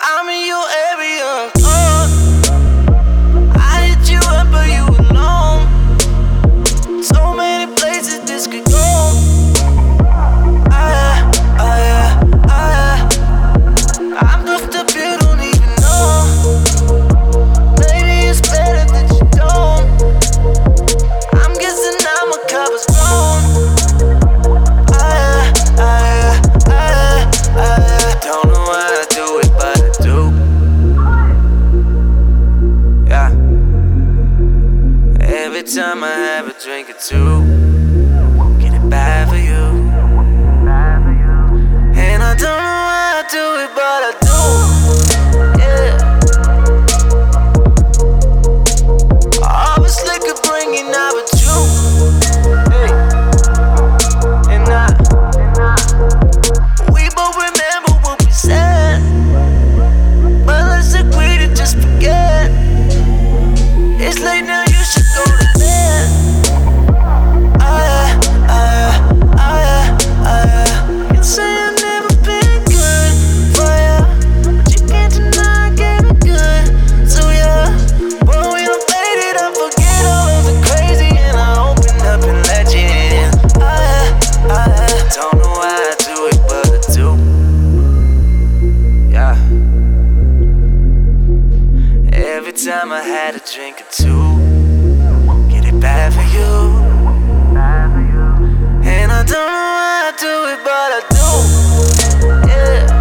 I'm in your area. I hit you up, but you alone. So many places this could go. I'm goofed up, you don't even know. Maybe it's better that you don't. I'm guessing now my cup is blown. Don't know why I do it, but I do. Yeah. Every time I have a drink or two, get it bad for you. And I don't know why I do it, but I do. Yeah. All this liquor bringing out with you. Hey. And we both remember what we said, but let's agree to just forget. It's late now, you should go to bed. You say I've never been good for ya, but you can't deny I gave it good. So yeah, boy, we don't fade it, I forget all of the crazy, and I open up and let you in. Don't know why I do it, but I do. Yeah. Every time I had a drink or two, get it bad for you. And I don't know why I do it, but I do. Yeah.